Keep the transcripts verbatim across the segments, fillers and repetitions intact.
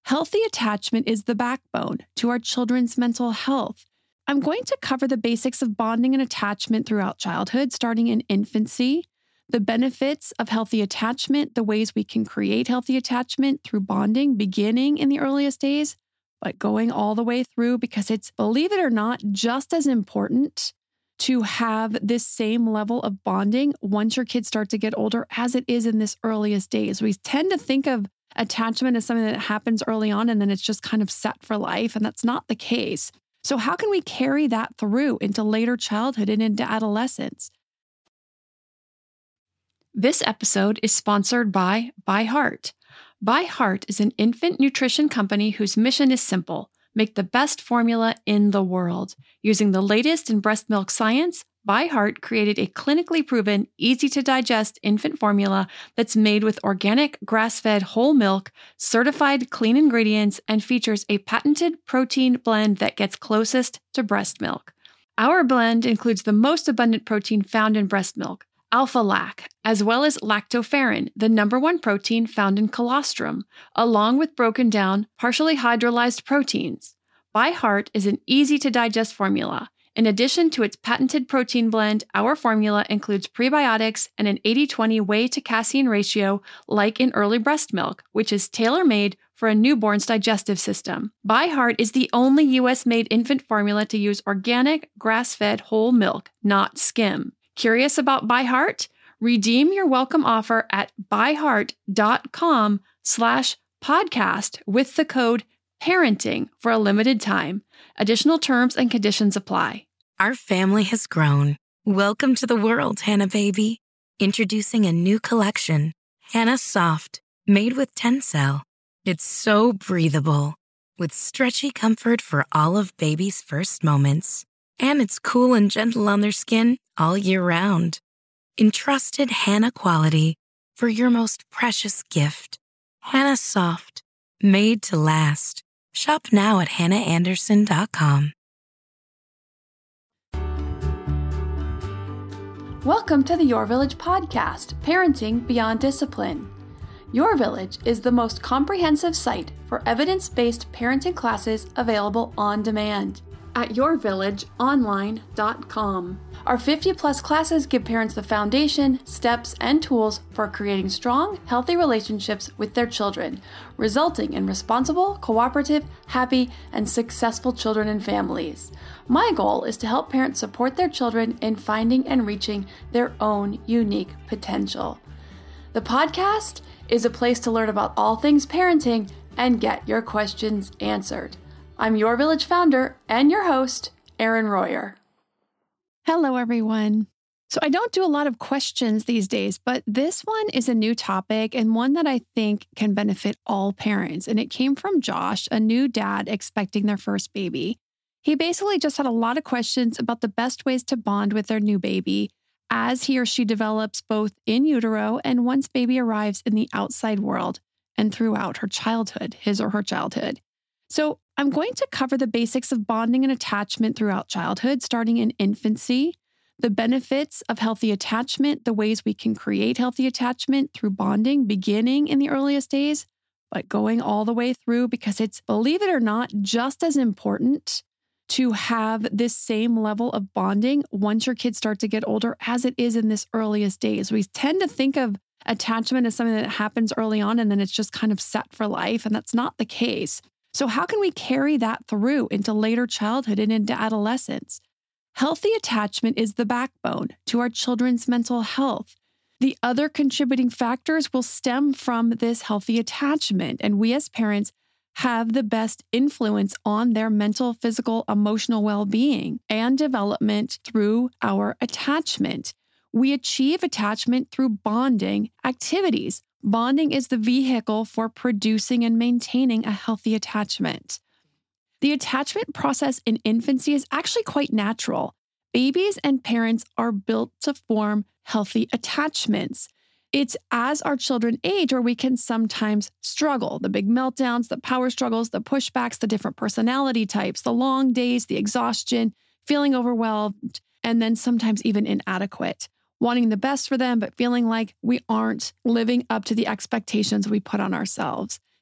Healthy attachment is the backbone to our children's mental health. I'm going to cover the basics of bonding and attachment throughout childhood, starting in infancy, the benefits of healthy attachment, the ways we can create healthy attachment through bonding, beginning in the earliest days, but going all the way through, because it's, believe it or not, just as important to have this same level of bonding once your kids start to get older as it is in this earliest days. We tend to think of attachment as something that happens early on and then it's just kind of set for life, and that's not the case. So how can we carry that through into later childhood and into adolescence? This episode is sponsored by ByHeart. ByHeart is an infant nutrition company whose mission is simple: make the best formula in the world. Using the latest in breast milk science, ByHeart created a clinically proven, easy-to-digest infant formula that's made with organic, grass-fed whole milk, certified clean ingredients, and features a patented protein blend that gets closest to breast milk. Our blend includes the most abundant protein found in breast milk, alpha-lac, as well as lactoferrin, the number one protein found in colostrum, along with broken down, partially hydrolyzed proteins. ByHeart is an easy-to-digest formula. In addition to its patented protein blend, our formula includes prebiotics and an eighty twenty whey to casein ratio like in early breast milk, which is tailor-made for a newborn's digestive system. ByHeart is the only U S-made infant formula to use organic, grass-fed whole milk, not skim. Curious about ByHeart? Redeem your welcome offer at byheart.com slash podcast with the code parenting for a limited time. Additional terms and conditions apply. Our family has grown. Welcome to the world, Hannah baby. Introducing a new collection, Hannah Soft, made with Tencel. It's so breathable, with stretchy comfort for all of baby's first moments. And it's cool and gentle on their skin all year round. Entrusted Hannah quality for your most precious gift. Hannah Soft, made to last. Shop now at hannah anderson dot com. Welcome to the Your Village podcast, Parenting Beyond Discipline. Your Village is the most comprehensive site for evidence-based parenting classes available on demand at your village online dot com. Our fifty plus classes give parents the foundation, steps, and tools for creating strong, healthy relationships with their children, resulting in responsible, cooperative, happy, and successful children and families. My goal is to help parents support their children in finding and reaching their own unique potential. The podcast is a place to learn about all things parenting and get your questions answered. I'm Your Village founder and your host, Erin Royer. Hello, everyone. So I don't do a lot of questions these days, but this one is a new topic and one that I think can benefit all parents. And it came from Josh, a new dad expecting their first baby. He basically just had a lot of questions about the best ways to bond with their new baby as he or she develops both in utero and once baby arrives in the outside world and throughout her childhood, his or her childhood. So I'm going to cover the basics of bonding and attachment throughout childhood, starting in infancy, the benefits of healthy attachment, the ways we can create healthy attachment through bonding, beginning in the earliest days, but going all the way through, because it's, believe it or not, just as important to have this same level of bonding once your kids start to get older as it is in this earliest days. We tend to think of attachment as something that happens early on and then it's just kind of set for life, and that's not the case. So how can we carry that through into later childhood and into adolescence? Healthy attachment is the backbone to our children's mental health. The other contributing factors will stem from this healthy attachment, and we as parents have the best influence on their mental, physical, emotional well-being and development through our attachment. We achieve attachment through bonding activities. Bonding is the vehicle for producing and maintaining a healthy attachment. The attachment process in infancy is actually quite natural. Babies and parents are built to form healthy attachments. It's as our children age where we can sometimes struggle. The big meltdowns, the power struggles, the pushbacks, the different personality types, the long days, the exhaustion, feeling overwhelmed, and then sometimes even inadequate. Wanting the best for them, but feeling like we aren't living up to the expectations we put on ourselves.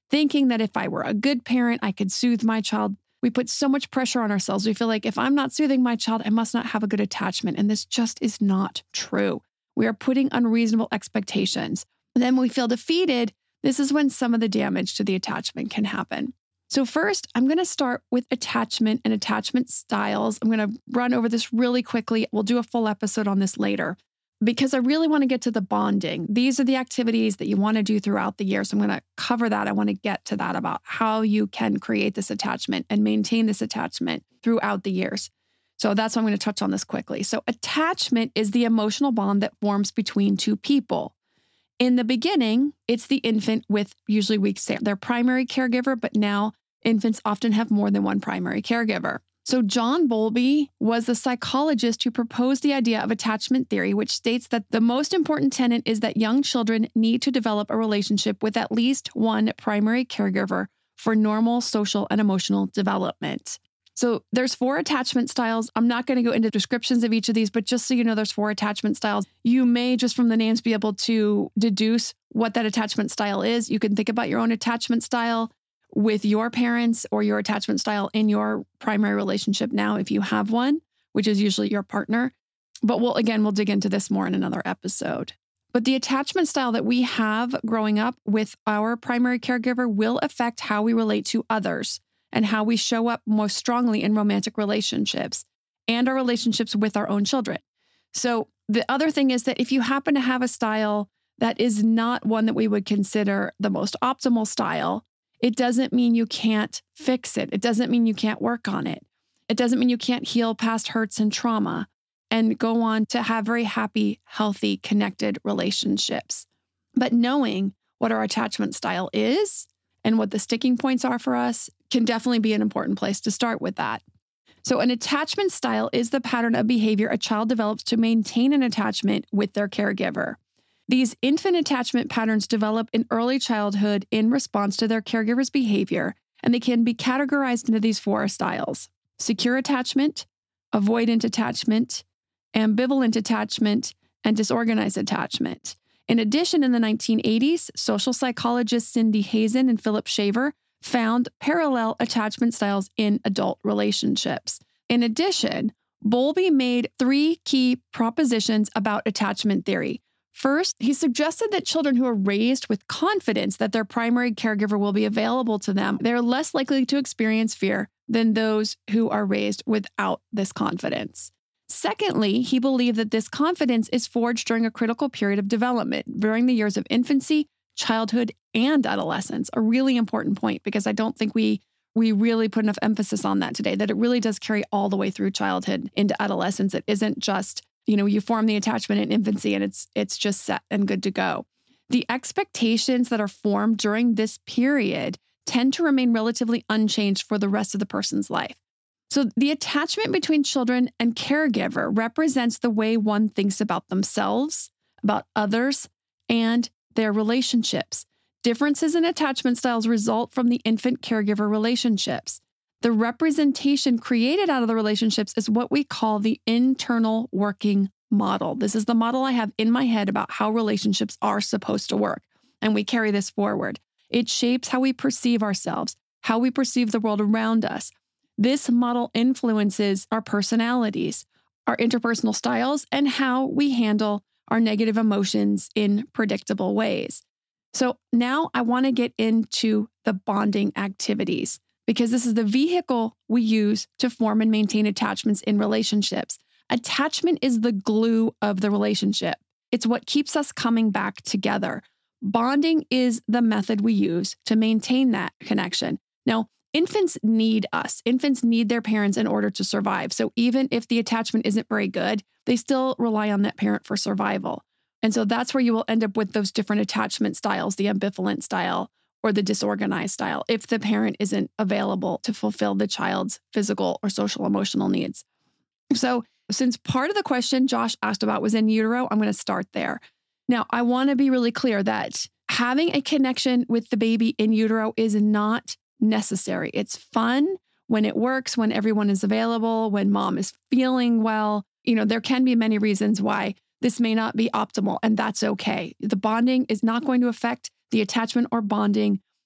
thinking that if I were a good parent, I could soothe my child. We put so much pressure on ourselves. We feel like if I'm not soothing my child, I must not have a good attachment. And this just is not true. We are putting unreasonable expectations. And then when we feel defeated, this is when some of the damage to the attachment can happen. So first, I'm going to start with attachment and attachment styles. I'm going to run over this really quickly. We'll do a full episode on this later because I really want to get to the bonding. These are the activities that you want to do throughout the year. So I'm going to cover that. I want to get to that about how you can create this attachment and maintain this attachment throughout the years. So that's why I'm going to touch on this quickly. So attachment is the emotional bond that forms between two people. In the beginning, it's the infant with, usually we say their primary caregiver, but now infants often have more than one primary caregiver. So John Bowlby was the psychologist who proposed the idea of attachment theory, which states that the most important tenet is that young children need to develop a relationship with at least one primary caregiver for normal social and emotional development. So there's four attachment styles. I'm not going to go into descriptions of each of these, but just so you know, there's four attachment styles. You may just from the names be able to deduce what that attachment style is. You can think about your own attachment style with your parents or your attachment style in your primary relationship now, if you have one, which is usually your partner. But we'll, again, we'll dig into this more in another episode. But the attachment style that we have growing up with our primary caregiver will affect how we relate to others and how we show up most strongly in romantic relationships and our relationships with our own children. So the other thing is that if you happen to have a style that is not one that we would consider the most optimal style, it doesn't mean you can't fix it. It doesn't mean you can't work on it. It doesn't mean you can't heal past hurts and trauma and go on to have very happy, healthy, connected relationships. But knowing what our attachment style is and what the sticking points are for us can definitely be an important place to start with that. So an attachment style is the pattern of behavior a child develops to maintain an attachment with their caregiver. These infant attachment patterns develop in early childhood in response to their caregiver's behavior, and they can be categorized into these four styles: secure attachment, avoidant attachment, ambivalent attachment, and disorganized attachment. In addition, in the nineteen eighties, social psychologists Cindy Hazen and Philip Shaver found parallel attachment styles in adult relationships. In addition, Bowlby made three key propositions about attachment theory. First, he suggested that children who are raised with confidence that their primary caregiver will be available to them, they're less likely to experience fear than those who are raised without this confidence. Secondly, he believed that this confidence is forged during a critical period of development, during the years of infancy, childhood, and adolescence. A really important point, because I don't think we we really put enough emphasis on that today, that it really does carry all the way through childhood into adolescence. It isn't just, you know, you form the attachment in infancy and it's it's just set and good to go. The expectations that are formed during this period tend to remain relatively unchanged for the rest of the person's life. So the attachment between children and caregiver represents the way one thinks about themselves, about others, and their relationships. Differences in attachment styles result from the infant-caregiver relationships. The representation created out of the relationships is what we call the internal working model. This is the model I have in my head about how relationships are supposed to work, and we carry this forward. It shapes how we perceive ourselves, how we perceive the world around us. This model influences our personalities, our interpersonal styles, and how we handle our negative emotions in predictable ways. So now I want to get into the bonding activities, because this is the vehicle we use to form and maintain attachments in relationships. Attachment is the glue of the relationship. It's what keeps us coming back together. Bonding is the method we use to maintain that connection. Now, infants need us. Infants need their parents in order to survive. So even if the attachment isn't very good, they still rely on that parent for survival. And so that's where you will end up with those different attachment styles, the ambivalent style or the disorganized style, if the parent isn't available to fulfill the child's physical or social emotional needs. So since part of the question Josh asked about was in utero, I'm going to start there. Now, I want to be really clear that having a connection with the baby in utero is not necessary. It's fun when it works, when everyone is available, when mom is feeling well. You know, there can be many reasons why this may not be optimal, and that's okay. The bonding is not going to affect the attachment or bonding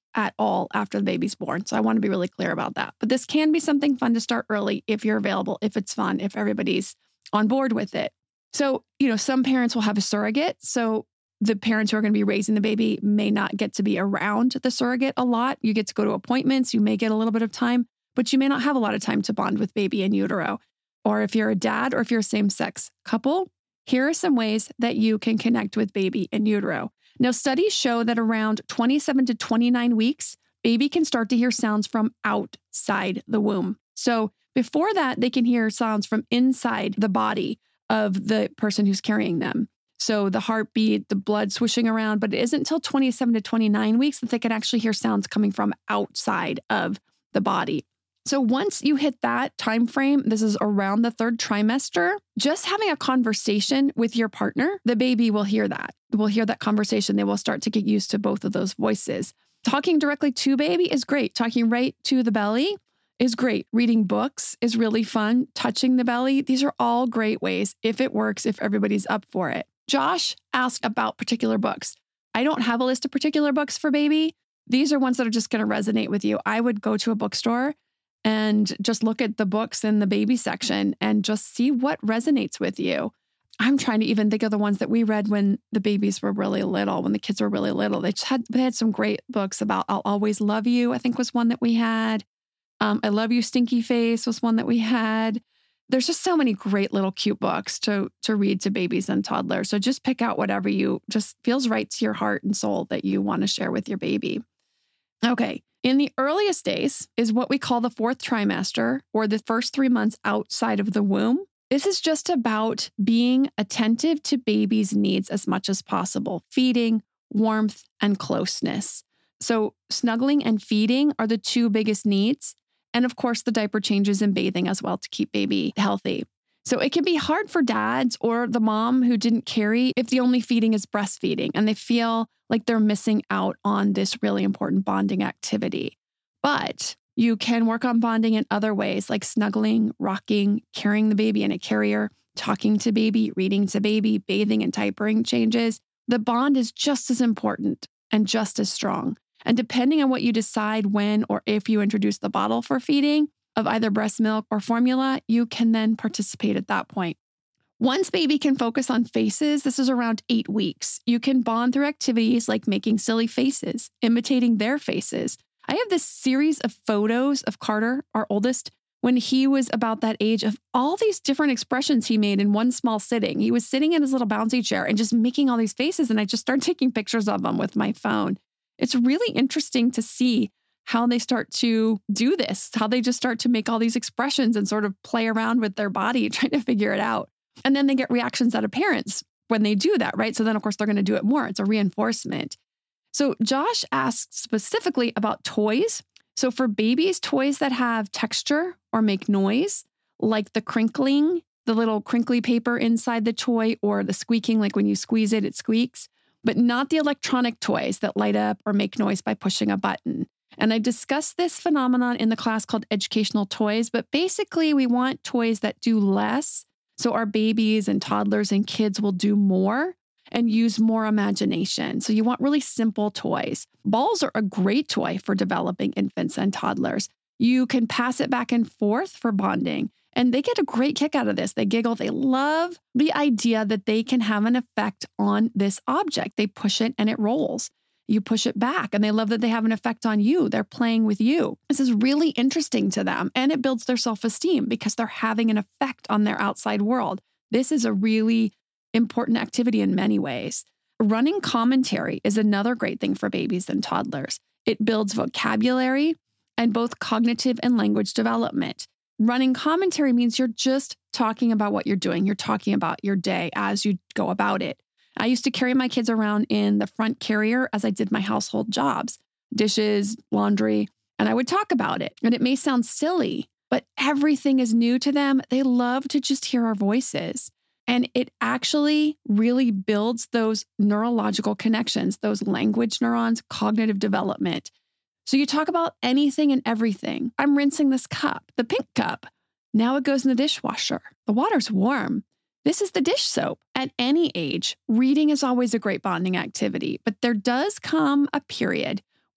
at all after the baby's born. So I want to be really clear about that. But this can be something fun to start early if you're available, if it's fun, if everybody's on board with it. So, you know, some parents will have a surrogate. So the parents who are going to be raising the baby may not get to be around the surrogate a lot. You get to go to appointments. You may get a little bit of time, but you may not have a lot of time to bond with baby in utero. Or if you're a dad or if you're a same-sex couple, here are some ways that you can connect with baby in utero. Now, studies show that around twenty-seven to twenty-nine weeks, baby can start to hear sounds from outside the womb. So before that, they can hear sounds from inside the body of the person who's carrying them. So the heartbeat, the blood swishing around, but it isn't until twenty-seven to twenty-nine weeks that they can actually hear sounds coming from outside of the body. So once you hit that time frame, this is around the third trimester, just having a conversation with your partner, the baby will hear that. Will hear that conversation. They will start to get used to both of those voices. Talking directly to baby is great. Talking right to the belly is great. Reading books is really fun. Touching the belly. These are all great ways if it works, if everybody's up for it. Josh asked about particular books. I don't have a list of particular books for baby. These are ones that are just going to resonate with you. I would go to a bookstore and just look at the books in the baby section and just see what resonates with you. I'm trying to even think of the ones that we read when the babies were really little, when the kids were really little. They just had, they had some great books about I'll Always Love You, I think was one that we had. Um, I Love You, Stinky Face was one that we had. There's just so many great little cute books to, to read to babies and toddlers. So just pick out whatever you just feels right to your heart and soul that you want to share with your baby. Okay. In the earliest days is what we call the fourth trimester, or the first three months outside of the womb. This is just about being attentive to baby's needs as much as possible, feeding, warmth, and closeness. So snuggling and feeding are the two biggest needs. And of course, the diaper changes and bathing as well to keep baby healthy. So it can be hard for dads or the mom who didn't carry if the only feeding is breastfeeding and they feel like they're missing out on this really important bonding activity. But you can work on bonding in other ways like snuggling, rocking, carrying the baby in a carrier, talking to baby, reading to baby, bathing and diapering changes. The bond is just as important and just as strong. And depending on what you decide when or if you introduce the bottle for feeding of either breast milk or formula, you can then participate at that point. Once baby can focus on faces, this is around eight weeks. You can bond through activities like making silly faces, imitating their faces. I have this series of photos of Carter, our oldest, when he was about that age, of all these different expressions he made in one small sitting. He was sitting in his little bouncy chair and just making all these faces, and I just started taking pictures of them with my phone. It's really interesting to see how they start to do this, how they just start to make all these expressions and sort of play around with their body, trying to figure it out. And then they get reactions out of parents when they do that, right? So then, of course, they're going to do it more. It's a reinforcement. So Josh asked specifically about toys. So for babies, toys that have texture or make noise, like the crinkling, the little crinkly paper inside the toy, or the squeaking, like when you squeeze it, it squeaks, but not the electronic toys that light up or make noise by pushing a button. And I discussed this phenomenon in the class called Educational Toys, but basically we want toys that do less. So our babies and toddlers and kids will do more and use more imagination. So you want really simple toys. Balls are a great toy for developing infants and toddlers. You can pass it back and forth for bonding. And they get a great kick out of this. They giggle. They love the idea that they can have an effect on this object. They push it and it rolls. You push it back and they love that they have an effect on you. They're playing with you. This is really interesting to them, and it builds their self-esteem because they're having an effect on their outside world. This is a really important activity in many ways. Running commentary is another great thing for babies and toddlers. It builds vocabulary and both cognitive and language development. Running commentary means you're just talking about what you're doing. You're talking about your day as you go about it. I used to carry my kids around in the front carrier as I did my household jobs, dishes, laundry, and I would talk about it. And it may sound silly, but everything is new to them. They love to just hear our voices. And it actually really builds those neurological connections, those language neurons, cognitive development. So you talk about anything and everything. I'm rinsing this cup, the pink cup. Now it goes in the dishwasher. The water's warm. This is the dish soap. At any age, reading is always a great bonding activity, but there does come a period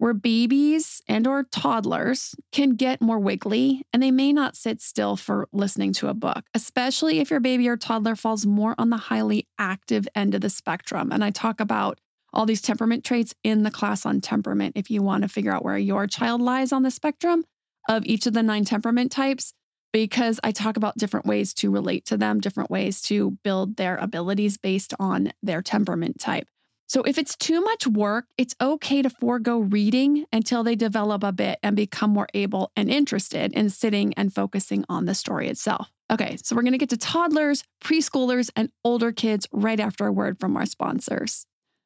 where babies and or toddlers can get more wiggly and they may not sit still for listening to a book, especially if your baby or toddler falls more on the highly active end of the spectrum. And I talk about all these temperament traits in the class on temperament if you want to figure out where your child lies on the spectrum of each of the nine temperament types, because I talk about different ways to relate to them, different ways to build their abilities based on their temperament type. So if it's too much work, it's okay to forego reading until they develop a bit and become more able and interested in sitting and focusing on the story itself. Okay, so we're going to get to toddlers, preschoolers, and older kids right after a word from our sponsors.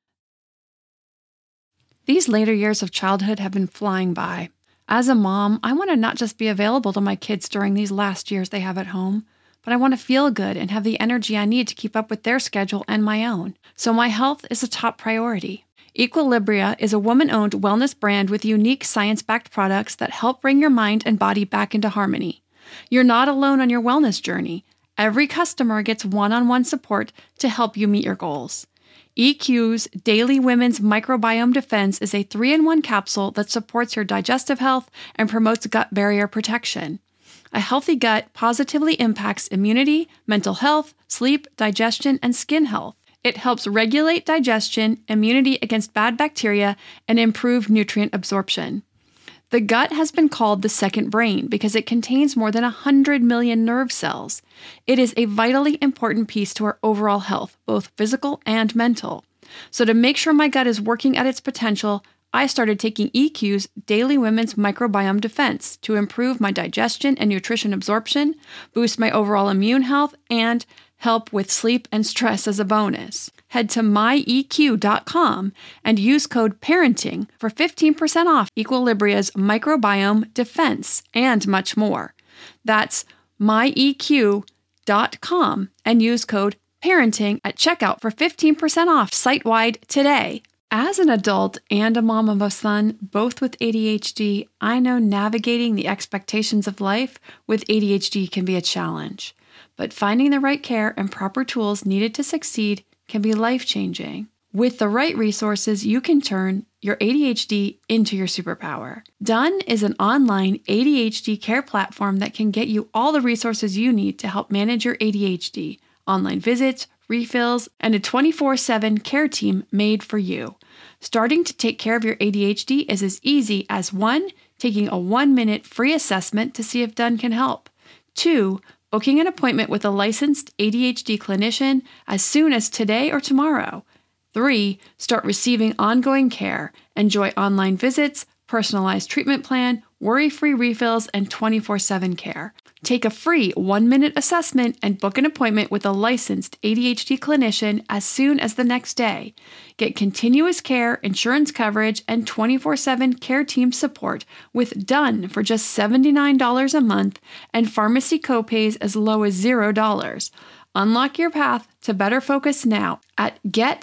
These later years of childhood have been flying by. As a mom, I want to not just be available to my kids during these last years they have at home, but I want to feel good and have the energy I need to keep up with their schedule and my own. So my health is a top priority. Equilibria is a woman-owned wellness brand with unique science-backed products that help bring your mind and body back into harmony. You're not alone on your wellness journey. Every customer gets one-on-one support to help you meet your goals. E Q's Daily Women's Microbiome Defense is a three in one capsule that supports your digestive health and promotes gut barrier protection. A healthy gut positively impacts immunity, mental health, sleep, digestion, and skin health. It helps regulate digestion, immunity against bad bacteria, and improve nutrient absorption. The gut has been called the second brain because it contains more than one hundred million nerve cells. It is a vitally important piece to our overall health, both physical and mental. So to make sure my gut is working at its potential, I started taking E Q's Daily Women's Microbiome Defense to improve my digestion and nutrition absorption, boost my overall immune health, and help with sleep and stress as a bonus. Head to my E Q dot com and use code PARENTING for fifteen percent off Equilibria's Microbiome Defense and much more. That's my E Q dot com and use code PARENTING at checkout for fifteen percent off site-wide today. As an adult and a mom of a son, both with A D H D, I know navigating the expectations of life with A D H D can be a challenge. But finding the right care and proper tools needed to succeed can be life-changing. With the right resources, you can turn your A D H D into your superpower. Done is an online A D H D care platform that can get you all the resources you need to help manage your A D H D, online visits, refills, and a twenty-four seven care team made for you. Starting to take care of your A D H D is as easy as one, taking a one-minute free assessment to see if Done can help. Two, booking an appointment with a licensed A D H D clinician as soon as today or tomorrow. Three, start receiving ongoing care. Enjoy online visits, personalized treatment plan, worry-free refills, and twenty-four seven care. Take a free one-minute assessment and book an appointment with a licensed A D H D clinician as soon as the next day. Get continuous care, insurance coverage, and twenty-four seven care team support with Done for just seventy-nine dollars a month and pharmacy copays as low as zero dollars. Unlock your path to better focus now at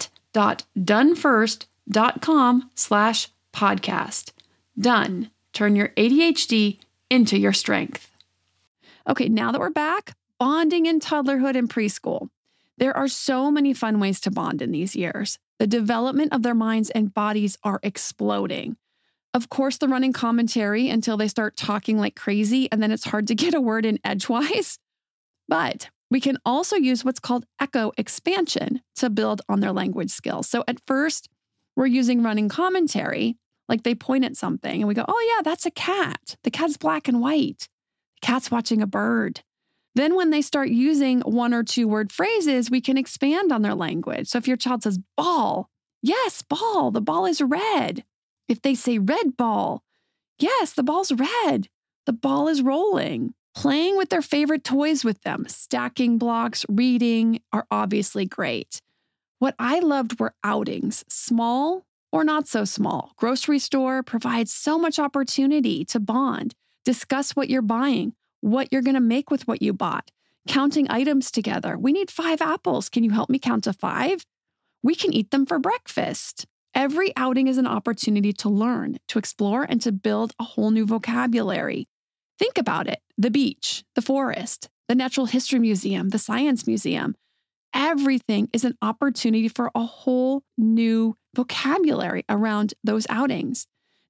get.donefirst.com slash podcast. Done. Turn your A D H D into your strength. Okay, now that we're back, bonding in toddlerhood and preschool. There are so many fun ways to bond in these years. The development of their minds and bodies are exploding. Of course, the running commentary until they start talking like crazy, and then it's hard to get a word in edgewise. But we can also use what's called echo expansion to build on their language skills. So at first, we're using running commentary, like they point at something and we go, oh yeah, that's a cat. The cat's black and white. The cat's watching a bird. Then when they start using one or two word phrases, we can expand on their language. So if your child says ball, yes, ball, the ball is red. If they say red ball, yes, the ball's red. The ball is rolling. Playing with their favorite toys with them, stacking blocks, reading are obviously great. What I loved were outings, small or not so small. Grocery store provides so much opportunity to bond, discuss what you're buying, what you're going to make with what you bought, counting items together. We need five apples. Can you help me count to five? We can eat them for breakfast. Every outing is an opportunity to learn, to explore, and to build a whole new vocabulary. Think about it. The beach, the forest, the Natural History Museum, the Science Museum. Everything is an opportunity for a whole new vocabulary around those outings.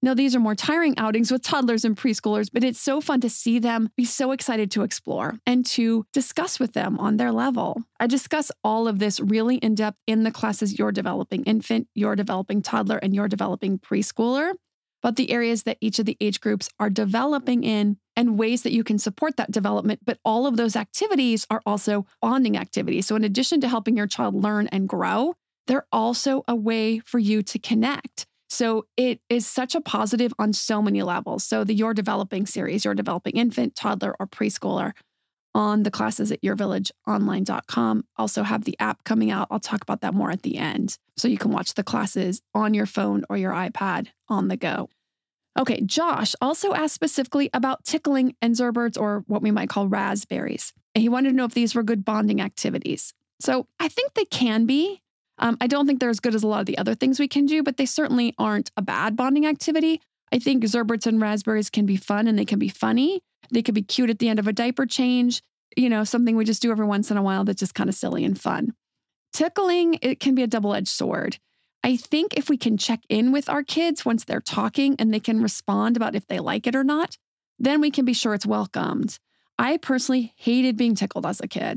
Now, these are more tiring outings with toddlers and preschoolers, but it's so fun to see them be so excited to explore and to discuss with them on their level. I discuss all of this really in depth in the classes Your Developing Infant, Your Developing Toddler, and Your Developing Preschooler, but the areas that each of the age groups are developing in and ways that you can support that development. But all of those activities are also bonding activities. So in addition to helping your child learn and grow, they're also a way for you to connect. So it is such a positive on so many levels. So the Your Developing series, Your Developing Infant, Toddler, or Preschooler on the classes at your village online dot com. Also have the app coming out. I'll talk about that more at the end. So you can watch the classes on your phone or your iPad on the go. Okay, Josh also asked specifically about tickling and Zerberts, or what we might call raspberries. And he wanted to know if these were good bonding activities. So I think they can be. Um, I don't think they're as good as a lot of the other things we can do, but they certainly aren't a bad bonding activity. I think Zerberts and raspberries can be fun and they can be funny. They could be cute at the end of a diaper change, you know, something we just do every once in a while that's just kind of silly and fun. Tickling, it can be a double-edged sword. I think if we can check in with our kids once they're talking and they can respond about if they like it or not, then we can be sure it's welcomed. I personally hated being tickled as a kid.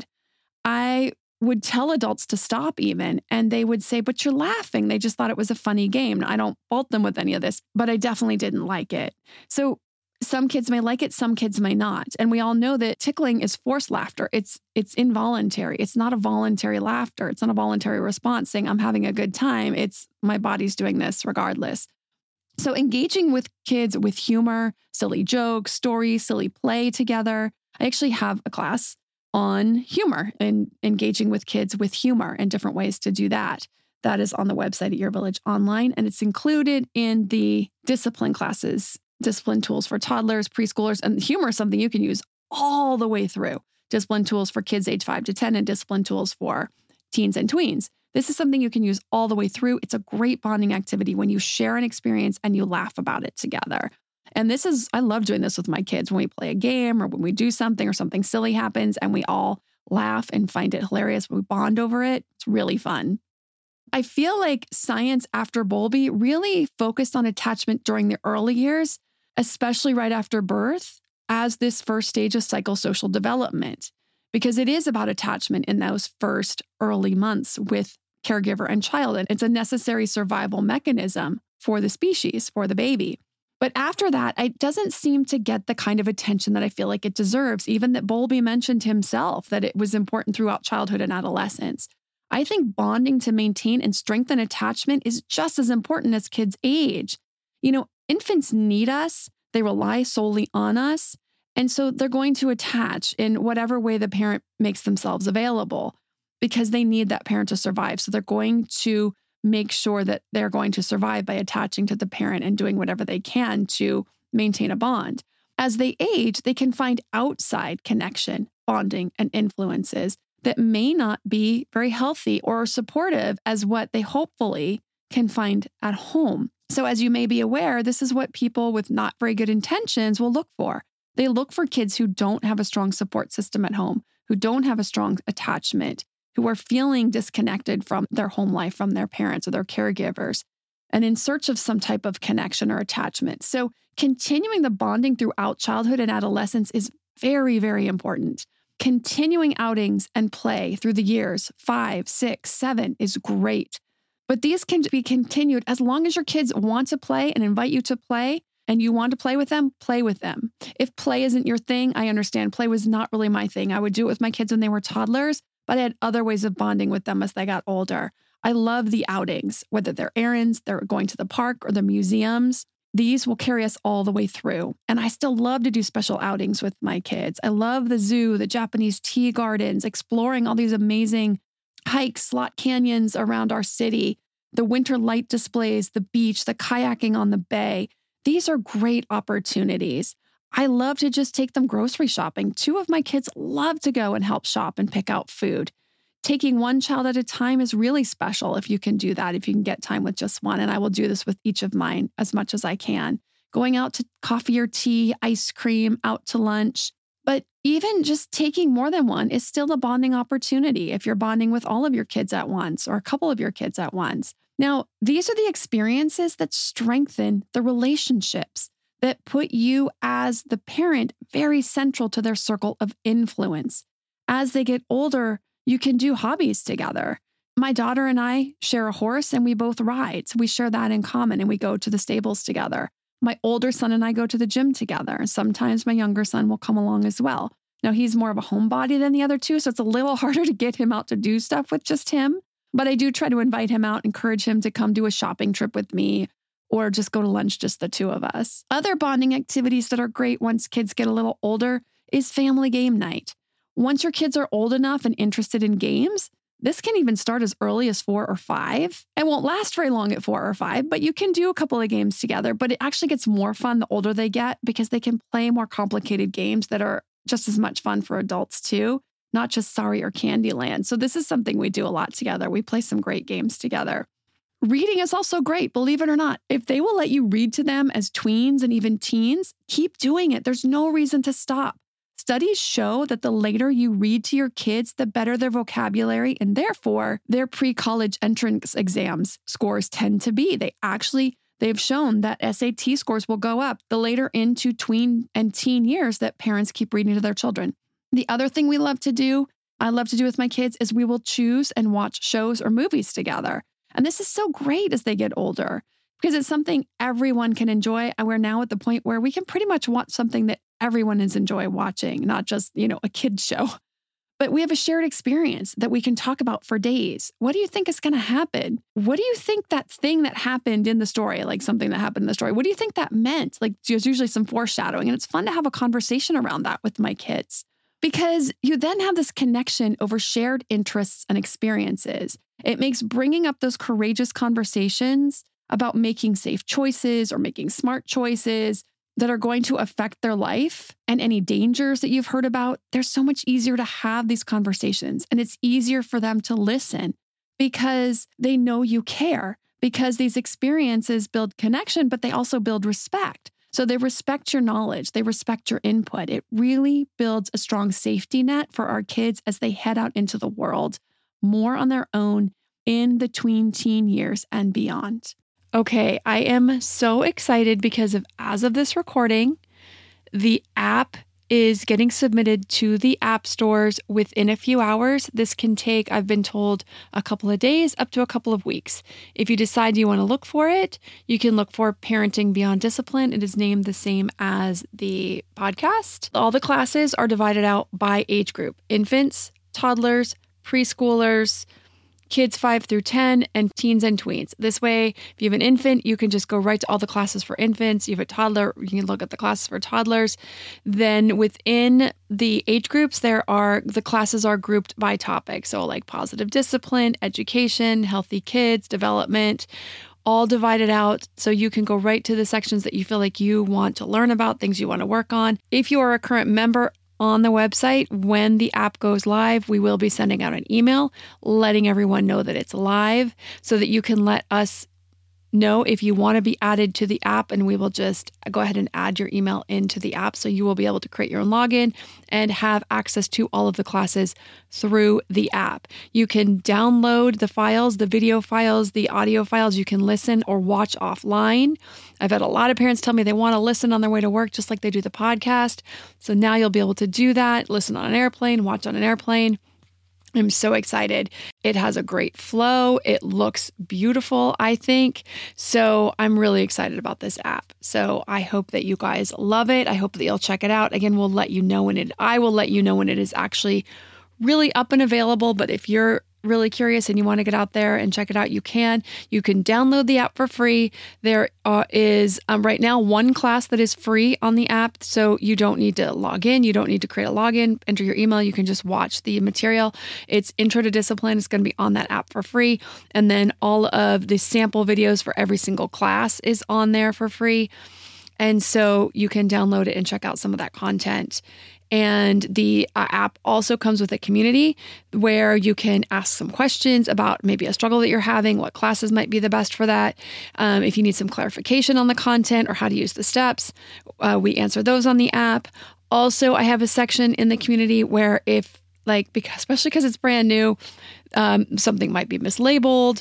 I would tell adults to stop even, and they would say, but you're laughing. They just thought it was a funny game. I don't fault them with any of this, but I definitely didn't like it. So some kids may like it, some kids may not. And we all know that tickling is forced laughter. It's it's involuntary. It's not a voluntary laughter. It's not a voluntary response saying, I'm having a good time. It's my body's doing this regardless. So engaging with kids with humor, silly jokes, stories, silly play together. I actually have a class on humor and engaging with kids with humor and different ways to do that. That is on the website at Your Village Online, and it's included in the discipline classes, discipline tools for toddlers, preschoolers, and humor is something you can use all the way through. Discipline tools for kids age five to ten and discipline tools for teens and tweens. This is something you can use all the way through. It's a great bonding activity when you share an experience and you laugh about it together. And this is, I love doing this with my kids when we play a game or when we do something or something silly happens and we all laugh and find it hilarious. We bond over it. It's really fun. I feel like science after Bowlby really focused on attachment during the early years, especially right after birth, as this first stage of psychosocial development, because it is about attachment in those first early months with caregiver and child. And it's a necessary survival mechanism for the species, for the baby. But after that, it doesn't seem to get the kind of attention that I feel like it deserves, even that Bowlby mentioned himself, that it was important throughout childhood and adolescence. I think bonding to maintain and strengthen attachment is just as important as kids age. You know, infants need us. They rely solely on us. And so they're going to attach in whatever way the parent makes themselves available because they need that parent to survive. So they're going to make sure that they're going to survive by attaching to the parent and doing whatever they can to maintain a bond. As they age, they can find outside connection, bonding, and influences that may not be very healthy or supportive as what they hopefully can find at home. So as you may be aware, this is what people with not very good intentions will look for. They look for kids who don't have a strong support system at home, who don't have a strong attachment, who are feeling disconnected from their home life, from their parents or their caregivers, and in search of some type of connection or attachment. So continuing the bonding throughout childhood and adolescence is very, very important. Continuing outings and play through the years, five, six, seven, is great. But these can be continued as long as your kids want to play and invite you to play and you want to play with them, play with them. If play isn't your thing, I understand. Play was not really my thing. I would do it with my kids when they were toddlers, but I had other ways of bonding with them as they got older. I love the outings, whether they're errands, they're going to the park or the museums. These will carry us all the way through. And I still love to do special outings with my kids. I love the zoo, the Japanese tea gardens, exploring all these amazing hikes, slot canyons around our city, the winter light displays, the beach, the kayaking on the bay. These are great opportunities. I love to just take them grocery shopping. Two of my kids love to go and help shop and pick out food. Taking one child at a time is really special if you can do that, if you can get time with just one. And I will do this with each of mine as much as I can. Going out to coffee or tea, ice cream, out to lunch. But even just taking more than one is still a bonding opportunity if you're bonding with all of your kids at once or a couple of your kids at once. Now, these are the experiences that strengthen the relationships, that put you as the parent very central to their circle of influence. As they get older, you can do hobbies together. My daughter and I share a horse and we both ride. So we share that in common and we go to the stables together. My older son and I go to the gym together. Sometimes my younger son will come along as well. Now, he's more of a homebody than the other two, so it's a little harder to get him out to do stuff with just him. But I do try to invite him out, encourage him to come do a shopping trip with me or just go to lunch, just the two of us. Other bonding activities that are great once kids get a little older is family game night. Once your kids are old enough and interested in games, this can even start as early as four or five. It won't last very long at four or five, but you can do a couple of games together. But it actually gets more fun the older they get because they can play more complicated games that are just as much fun for adults too, not just Sorry or Candyland. So this is something we do a lot together. We play some great games together. Reading is also great, believe it or not. If they will let you read to them as tweens and even teens, keep doing it. There's no reason to stop. Studies show that the later you read to your kids, the better their vocabulary and therefore their pre-college entrance exams scores tend to be. They actually, they've shown that S A T scores will go up the later into tween and teen years that parents keep reading to their children. The other thing we love to do, I love to do with my kids, is we will choose and watch shows or movies together. And this is so great as they get older because it's something everyone can enjoy. And we're now at the point where we can pretty much watch something that everyone is enjoy watching, not just, you know, a kid's show. But we have a shared experience that we can talk about for days. What do you think is going to happen? What do you think that thing that happened in the story, like something that happened in the story, what do you think that meant? Like there's usually some foreshadowing, and it's fun to have a conversation around that with my kids because you then have this connection over shared interests and experiences. It makes bringing up those courageous conversations about making safe choices or making smart choices that are going to affect their life and any dangers that you've heard about. They're so much easier to have these conversations, and it's easier for them to listen because they know you care, because these experiences build connection, but they also build respect. So they respect your knowledge. They respect your input. It really builds a strong safety net for our kids as they head out into the world more on their own in the tween teen years and beyond. Okay, I am so excited because of as of this recording, the app is getting submitted to the app stores within a few hours. This can take, I've been told, a couple of days up to a couple of weeks. If you decide you want to look for it, you can look for Parenting Beyond Discipline. It is named the same as the podcast. All the classes are divided out by age group: infants, toddlers, preschoolers, kids five through ten, and teens and tweens. This way, if you have an infant, you can just go right to all the classes for infants. You have a toddler, you can look at the classes for toddlers. Then within the age groups, there are, the classes are grouped by topic. So like positive discipline, education, healthy kids, development, all divided out. So you can go right to the sections that you feel like you want to learn about, things you want to work on. If you are a current member on the website, when the app goes live, we will be sending out an email letting everyone know that it's live so that you can let us know if you want to be added to the app, and we will just go ahead and add your email into the app so you will be able to create your own login and have access to all of the classes through the app. You can download the files, the video files, the audio files. You can listen or watch offline. I've had a lot of parents tell me they want to listen on their way to work just like they do the podcast. So now you'll be able to do that, listen on an airplane, watch on an airplane. I'm so excited. It has a great flow. It looks beautiful, I think. So I'm really excited about this app. So I hope that you guys love it. I hope that you'll check it out. Again, we'll let you know when it, I will let you know when it is actually really up and available. But if you're really curious and you want to get out there and check it out, you can. You can download the app for free. There uh, is um, right now one class that is free on the app, so you don't need to log in. You don't need to create a login, enter your email. You can just watch the material. It's Intro to Discipline. It's going to be on that app for free. And then all of the sample videos for every single class is on there for free. And so you can download it and check out some of that content. And the uh, app also comes with a community where you can ask some questions about maybe a struggle that you're having, what classes might be the best for that. Um, if you need some clarification on the content or how to use the steps, uh, we answer those on the app. Also, I have a section in the community where if like, because, especially because it's brand new, um, something might be mislabeled.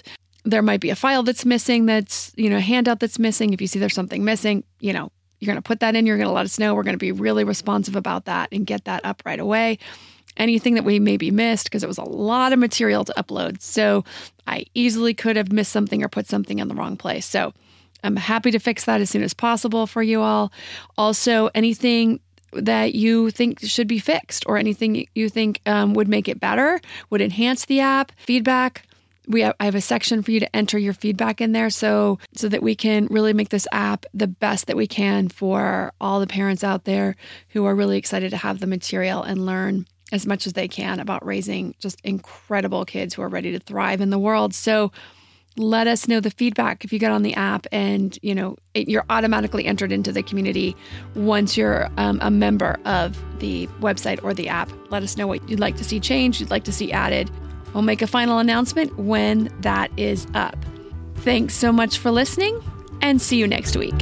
there might be a file that's missing, that's, you know, a handout that's missing. If you see there's something missing, you know, you're going to put that in, you're going to let us know. We're going to be really responsive about that and get that up right away. Anything that we maybe missed, because it was a lot of material to upload. So I easily could have missed something or put something in the wrong place. So I'm happy to fix that as soon as possible for you all. Also, anything that you think should be fixed or anything you think um, would make it better, would enhance the app, feedback. We have, I have a section for you to enter your feedback in there so so that we can really make this app the best that we can for all the parents out there who are really excited to have the material and learn as much as they can about raising just incredible kids who are ready to thrive in the world. So let us know the feedback if you get on the app, and you know it, you're automatically entered into the community once you're um, a member of the website or the app. Let us know what you'd like to see changed, you'd like to see added. We'll make a final announcement when that is up. Thanks so much for listening, and see you next week.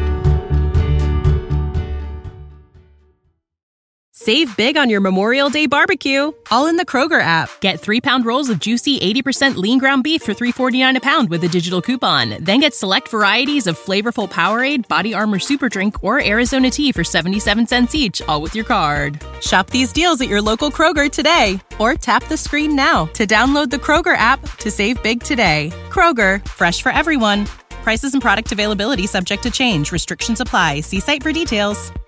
Save big on your Memorial Day barbecue, all in the Kroger app. Get three-pound rolls of juicy eighty percent lean ground beef for three forty-nine a pound with a digital coupon. Then get select varieties of flavorful Powerade, Body Armor Super Drink, or Arizona tea for seventy-seven cents each, all with your card. Shop these deals at your local Kroger today, or tap the screen now to download the Kroger app to save big today. Kroger, fresh for everyone. Prices and product availability subject to change. Restrictions apply. See site for details.